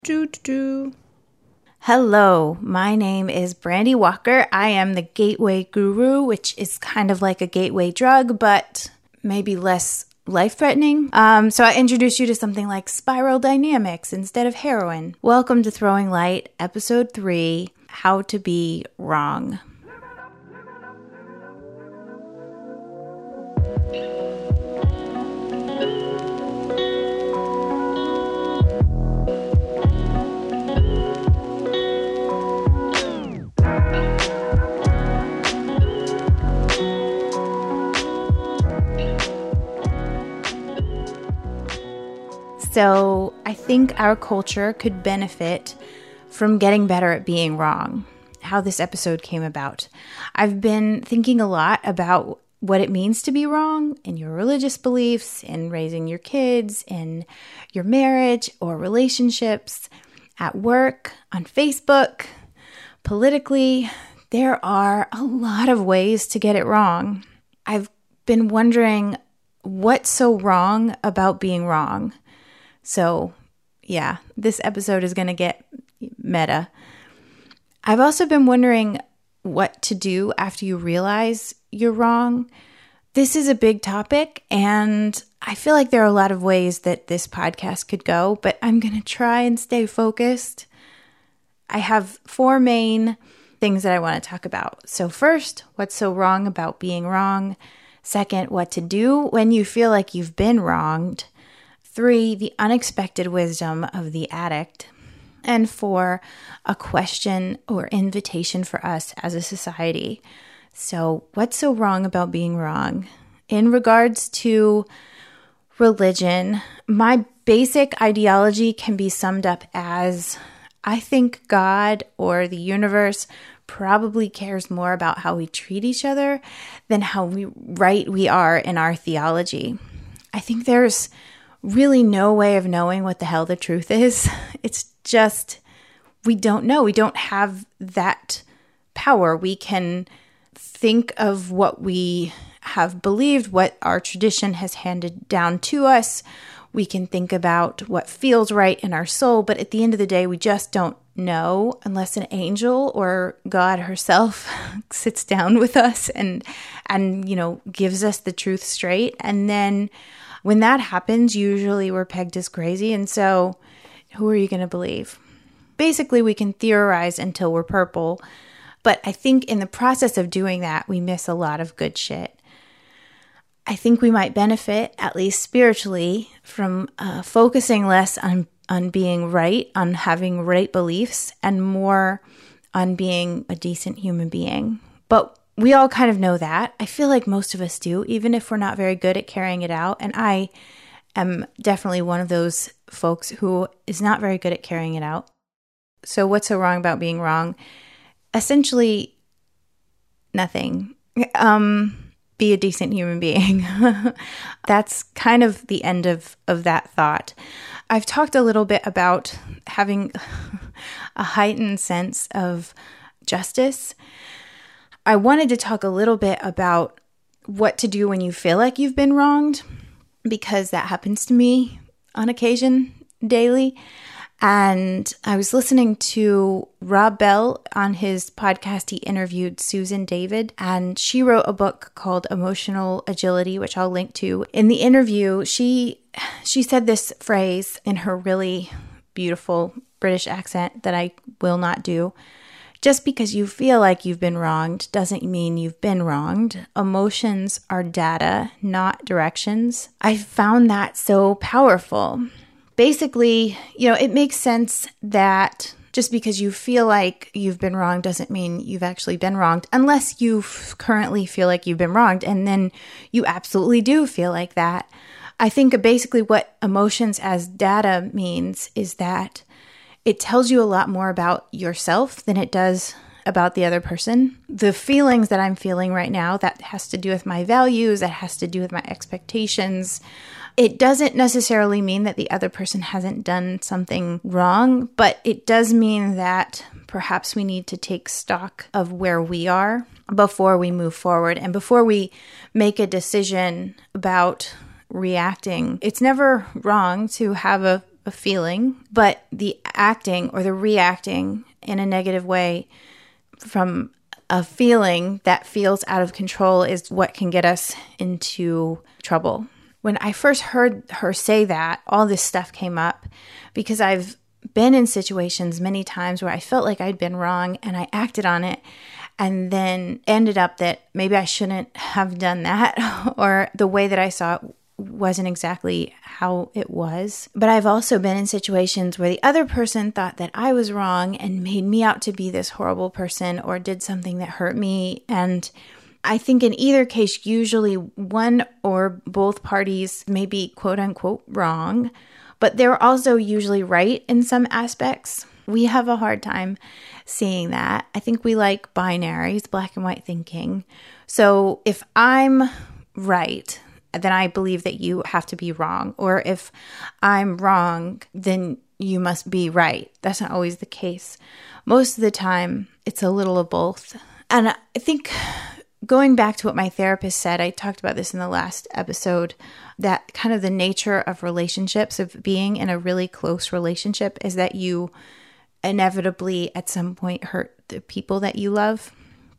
Do. Hello, my name is Brandy Walker. I am the Gateway Guru, which is kind of like a gateway drug, but maybe less life-threatening. So I introduce you to something like spiral dynamics instead of heroin. Welcome to Throwing Light, Episode 3, How to Be Wrong. So I think our culture could benefit from getting better at being wrong. How this episode came about. I've been thinking a lot about what it means to be wrong in your religious beliefs, in raising your kids, in your marriage or relationships, at work, on Facebook, politically. There are a lot of ways to get it wrong. I've been wondering what's so wrong about being wrong. So, yeah, this episode is going to get meta. I've also been wondering what to do after you realize you're wrong. This is a big topic, and I feel like there are a lot of ways that this podcast could go, but I'm going to try and stay focused. I have 4 main things that I want to talk about. So first, what's so wrong about being wrong? Second, what to do when you feel like you've been wronged. 3, the unexpected wisdom of the addict. And 4, a question or invitation for us as a society. So, what's so wrong about being wrong? In regards to religion, my basic ideology can be summed up as I think God or the universe probably cares more about how we treat each other than how right we are in our theology. I think there's really no way of knowing what the hell the truth is. It's just, we don't know. We don't have that power. We can think of what we have believed, what our tradition has handed down to us. We can think about what feels right in our soul, but at the end of the day, we just don't know unless an angel or God herself sits down with us and gives us the truth straight. And then when that happens, usually we're pegged as crazy, and so who are you going to believe? Basically, we can theorize until we're purple, but I think in the process of doing that, we miss a lot of good shit. I think we might benefit, at least spiritually, from focusing less on being right, on having right beliefs, and more on being a decent human being. But we all kind of know that. I feel like most of us do, even if we're not very good at carrying it out. And I am definitely one of those folks who is not very good at carrying it out. So what's so wrong about being wrong? Essentially, nothing. Be a decent human being. That's kind of the end of that thought. I've talked a little bit about having a heightened sense of justice. I wanted to talk a little bit about what to do when you feel like you've been wronged, because that happens to me on occasion daily. And I was listening to Rob Bell on his podcast. He interviewed Susan David, and she wrote a book called Emotional Agility, which I'll link to. In the interview, she said this phrase in her really beautiful British accent that I will not do. Just because you feel like you've been wronged doesn't mean you've been wronged. Emotions are data, not directions. I found that so powerful. Basically, it makes sense that just because you feel like you've been wronged doesn't mean you've actually been wronged, unless you currently feel like you've been wronged, and then you absolutely do feel like that. I think basically what emotions as data means is that it tells you a lot more about yourself than it does about the other person. The feelings that I'm feeling right now, that has to do with my values, that has to do with my expectations. It doesn't necessarily mean that the other person hasn't done something wrong, but it does mean that perhaps we need to take stock of where we are before we move forward and before we make a decision about reacting. It's never wrong to have a a feeling, but the acting or the reacting in a negative way from a feeling that feels out of control is what can get us into trouble. When I first heard her say that, all this stuff came up because I've been in situations many times where I felt like I'd been wrong and I acted on it and then ended up that maybe I shouldn't have done that or the way that I saw it wasn't exactly how it was. But I've also been in situations where the other person thought that I was wrong and made me out to be this horrible person or did something that hurt me. And I think in either case, usually one or both parties may be quote unquote wrong, but they're also usually right in some aspects. We have a hard time seeing that. I think we like binaries, black and white thinking. So if I'm right, then I believe that you have to be wrong. Or if I'm wrong, then you must be right. That's not always the case. Most of the time, it's a little of both. And I think going back to what my therapist said, I talked about this in the last episode, that kind of the nature of relationships, of being in a really close relationship, is that you inevitably at some point hurt the people that you love.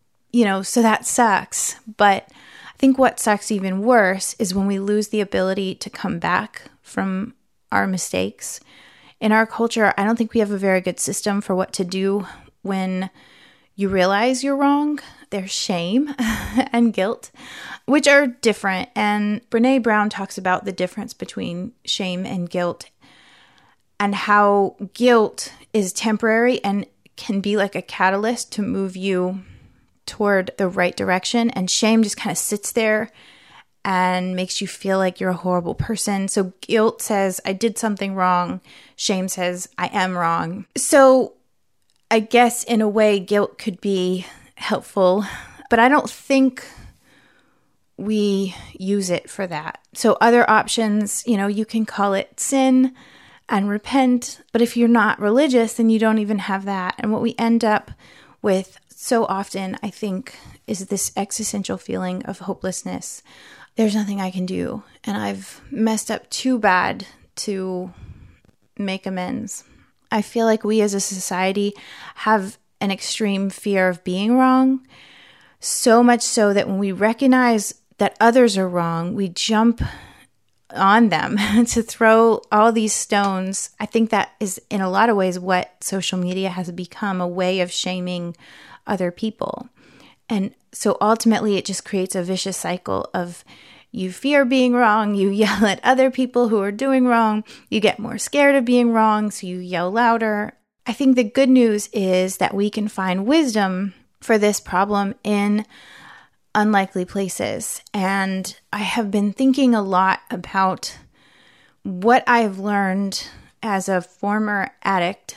So that sucks. But I think what sucks even worse is when we lose the ability to come back from our mistakes. In our culture, I don't think we have a very good system for what to do when you realize you're wrong. There's shame and guilt, which are different. And Brené Brown talks about the difference between shame and guilt and how guilt is temporary and can be like a catalyst to move you toward the right direction, and shame just kind of sits there and makes you feel like you're a horrible person. So guilt says, I did something wrong. Shame says, I am wrong. So I guess in a way, guilt could be helpful, but I don't think we use it for that. So other options, you can call it sin and repent, but if you're not religious, then you don't even have that. And what we end up with so often, I think, is this existential feeling of hopelessness. There's nothing I can do, and I've messed up too bad to make amends. I feel like we as a society have an extreme fear of being wrong, so much so that when we recognize that others are wrong, we jump on them to throw all these stones. I think that is in a lot of ways what social media has become, a way of shaming other people. And so ultimately it just creates a vicious cycle of you fear being wrong, you yell at other people who are doing wrong, you get more scared of being wrong, so you yell louder. I think the good news is that we can find wisdom for this problem in unlikely places. And I have been thinking a lot about what I've learned as a former addict.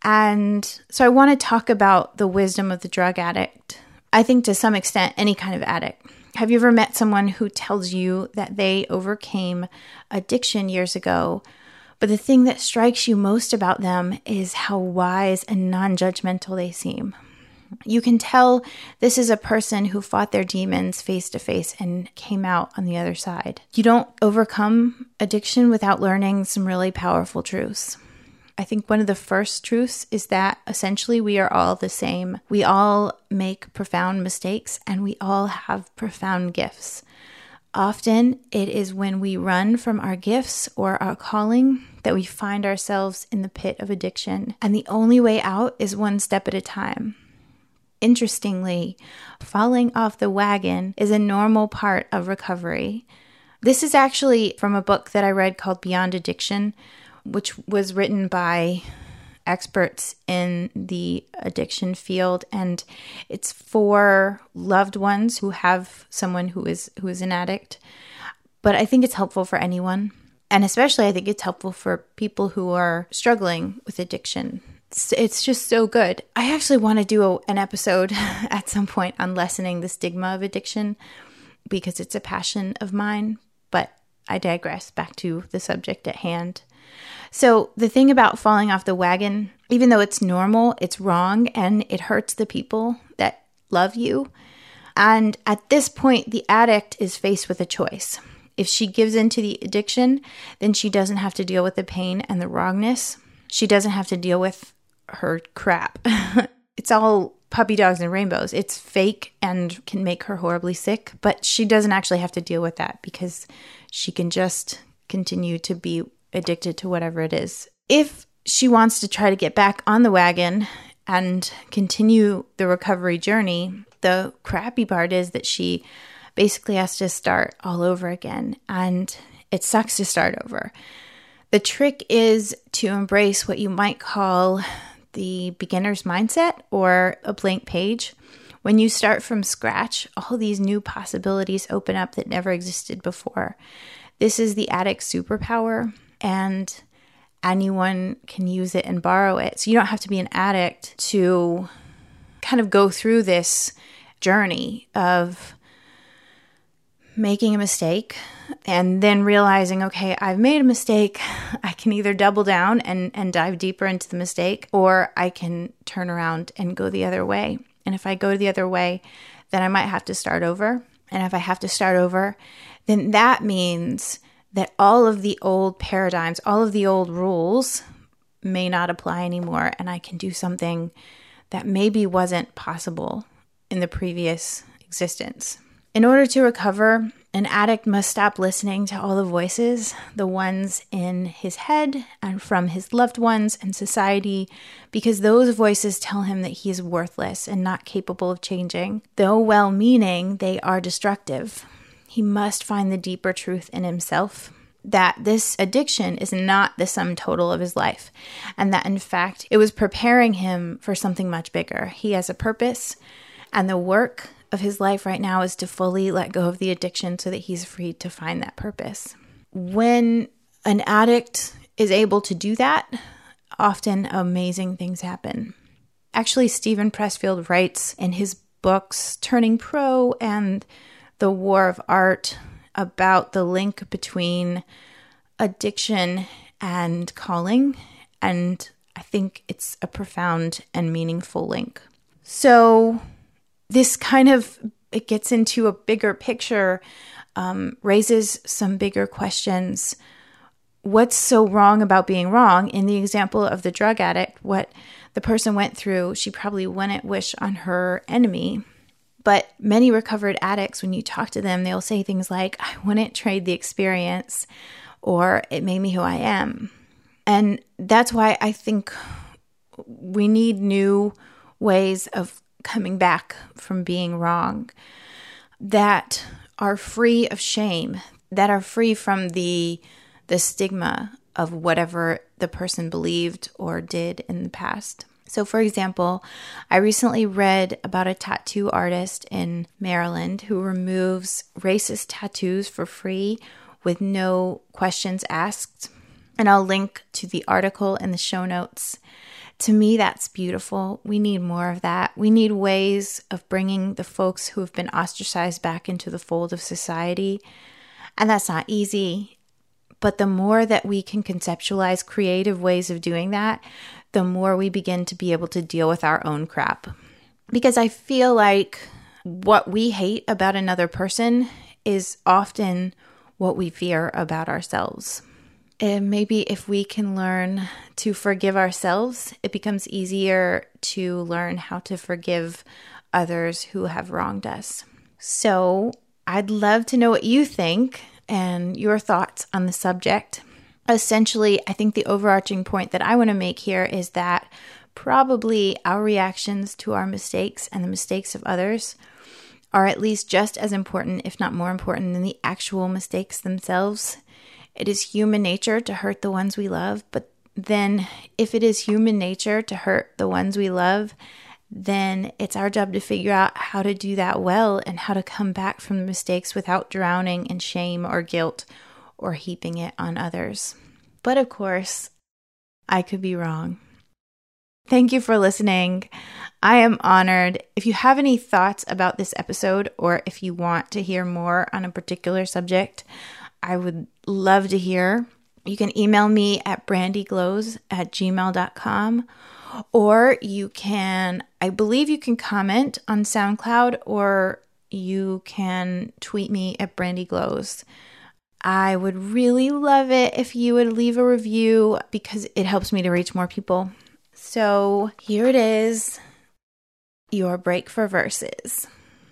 And so I want to talk about the wisdom of the drug addict. I think to some extent, any kind of addict. Have you ever met someone who tells you that they overcame addiction years ago, but the thing that strikes you most about them is how wise and non-judgmental they seem? You can tell this is a person who fought their demons face to face and came out on the other side. You don't overcome addiction without learning some really powerful truths. I think one of the first truths is that essentially we are all the same. We all make profound mistakes and we all have profound gifts. Often it is when we run from our gifts or our calling that we find ourselves in the pit of addiction. And the only way out is one step at a time. Interestingly, falling off the wagon is a normal part of recovery. This is actually from a book that I read called Beyond Addiction, which was written by experts in the addiction field, and it's for loved ones who have someone who is an addict. But I think it's helpful for anyone, and especially I think it's helpful for people who are struggling with addiction. It's just so good. I actually want to do an episode at some point on lessening the stigma of addiction because it's a passion of mine, but I digress. Back to the subject at hand. So the thing about falling off the wagon, even though it's normal, it's wrong and it hurts the people that love you. And at this point, the addict is faced with a choice. If she gives in to the addiction, then she doesn't have to deal with the pain and the wrongness. She doesn't have to deal with her crap. It's all puppy dogs and rainbows. It's fake and can make her horribly sick, but she doesn't actually have to deal with that because she can just continue to be addicted to whatever it is. If she wants to try to get back on the wagon and continue the recovery journey, the crappy part is that she basically has to start all over again, and it sucks to start over. The trick is to embrace what you might call the beginner's mindset or a blank page. When you start from scratch, all these new possibilities open up that never existed before. This is the addict's superpower, and anyone can use it and borrow it. So you don't have to be an addict to kind of go through this journey of making a mistake and then realizing, okay, I've made a mistake. I can either double down and dive deeper into the mistake, or I can turn around and go the other way. And if I go the other way, then I might have to start over. And if I have to start over, then that means that all of the old paradigms, all of the old rules may not apply anymore. And I can do something that maybe wasn't possible in the previous existence. In order to recover, an addict must stop listening to all the voices, the ones in his head and from his loved ones and society, because those voices tell him that he is worthless and not capable of changing. Though well-meaning, they are destructive. He must find the deeper truth in himself, that this addiction is not the sum total of his life, and that in fact, it was preparing him for something much bigger. He has a purpose, and the work of his life right now is to fully let go of the addiction so that he's free to find that purpose. When an addict is able to do that, often amazing things happen. Actually, Steven Pressfield writes in his books, Turning Pro and The War of Art, about the link between addiction and calling, and I think it's a profound and meaningful link. So this kind of, it gets into a bigger picture, raises some bigger questions. What's so wrong about being wrong? In the example of the drug addict, what the person went through, she probably wouldn't wish on her enemy. But many recovered addicts, when you talk to them, they'll say things like, I wouldn't trade the experience, or it made me who I am. And that's why I think we need new ways of coming back from being wrong that are free of shame, that are free from the stigma of whatever the person believed or did in the past. So for example, I recently read about a tattoo artist in Maryland who removes racist tattoos for free with no questions asked. And I'll link to the article in the show notes. To me, that's beautiful. We need more of that. We need ways of bringing the folks who have been ostracized back into the fold of society. And that's not easy. But the more that we can conceptualize creative ways of doing that, the more we begin to be able to deal with our own crap. Because I feel like what we hate about another person is often what we fear about ourselves. And maybe if we can learn to forgive ourselves, it becomes easier to learn how to forgive others who have wronged us. So I'd love to know what you think and your thoughts on the subject. Essentially, I think the overarching point that I want to make here is that probably our reactions to our mistakes and the mistakes of others are at least just as important, if not more important, than the actual mistakes themselves. It is human nature to hurt the ones we love, but then if it is human nature to hurt the ones we love, then it's our job to figure out how to do that well and how to come back from the mistakes without drowning in shame or guilt or heaping it on others. But of course, I could be wrong. Thank you for listening. I am honored. If you have any thoughts about this episode, or if you want to hear more on a particular subject, I would love to hear. You can email me at brandyglows@gmail.com, or you can, I believe you can comment on SoundCloud, or you can tweet me at brandyglows. I would really love it if you would leave a review because it helps me to reach more people. So here it is, your break for verses.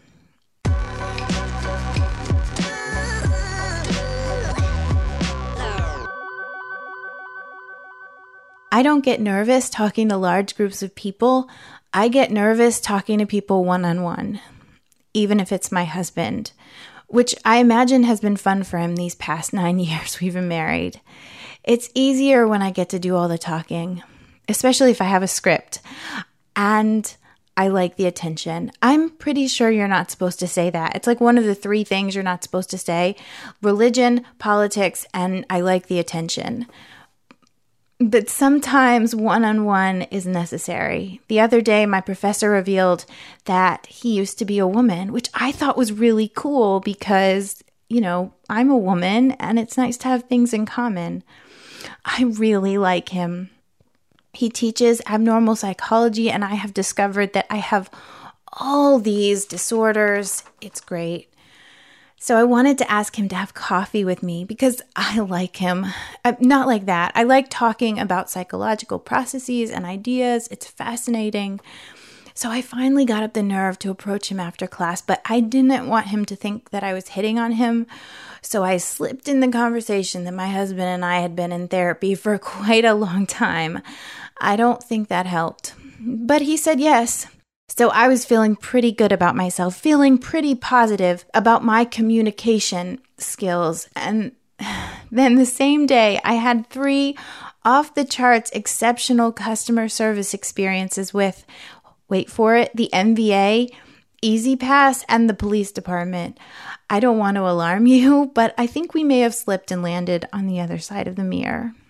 I don't get nervous talking to large groups of people. I get nervous talking to people one-on-one, even if it's my husband, which I imagine has been fun for him these past 9 years we've been married. It's easier when I get to do all the talking, especially if I have a script, and I like the attention. I'm pretty sure you're not supposed to say that. It's like one of the 3 things you're not supposed to say: religion, politics, and I like the attention. But sometimes one-on-one is necessary. The other day, my professor revealed that he used to be a woman, which I thought was really cool because, I'm a woman and it's nice to have things in common. I really like him. He teaches abnormal psychology, and I have discovered that I have all these disorders. It's great. So I wanted to ask him to have coffee with me because I like him. Not like that. I like talking about psychological processes and ideas. It's fascinating. So I finally got up the nerve to approach him after class, but I didn't want him to think that I was hitting on him. So I slipped in the conversation that my husband and I had been in therapy for quite a long time. I don't think that helped, but he said yes. So I was feeling pretty good about myself, feeling pretty positive about my communication skills. And then the same day, I had 3 off-the-charts exceptional customer service experiences with, wait for it, the MVA, E-ZPass, and the police department. I don't want to alarm you, but I think we may have slipped and landed on the other side of the mirror.